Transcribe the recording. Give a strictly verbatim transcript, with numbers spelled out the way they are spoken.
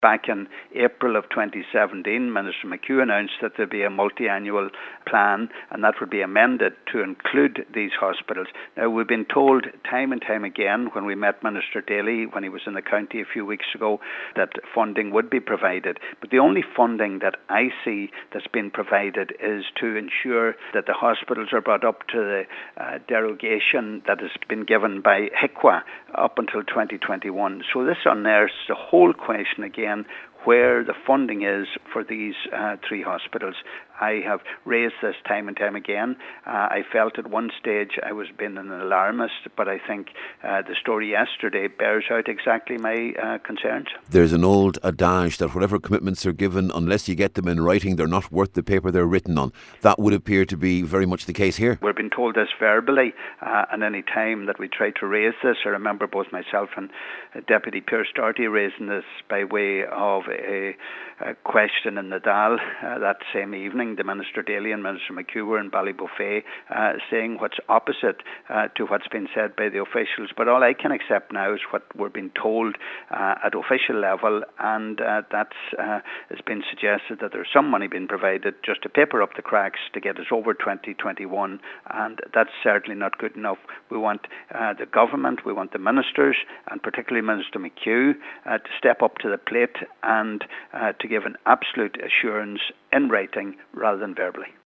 Back in April of twenty seventeen, Minister McHugh announced that there'd be a multi-annual plan, and that would be amended to include these hospitals. Now, we've been told time and time again when we met Minister Daly when he was in the county a few weeks ago that funding would be provided. But the only funding that I see that's been provided is to ensure that the hospitals are brought up to the uh, derogation that has been given by H I C W A up until twenty twenty-one. So this unearths the whole question again where the funding is for these uh, three hospitals. I have raised this time and time again. Uh, I felt at one stage I was being an alarmist, but I think uh, the story yesterday bears out exactly my uh, concerns. There's an old adage that whatever commitments are given, unless you get them in writing, they're not worth the paper they're written on. That would appear to be very much the case here. We've been told this verbally, uh, and any time that we try to raise this, I remember both myself and uh, Deputy Pierce Doherty raising this by way of a, a question in the Dáil uh, that same evening. The Minister Daly and Minister McHugh were in Ballybofey uh, saying what's opposite uh, to what's been said by the officials. But all I can accept now is what we're being told uh, at official level, and uh, that's uh, it's been suggested that there's some money being provided just to paper up the cracks to get us over twenty twenty-one, and that's certainly not good enough. We want uh, the government, we want the ministers, and particularly Minister McHugh, uh, to step up to the plate and uh, to give an absolute assurance in writing rather than verbally.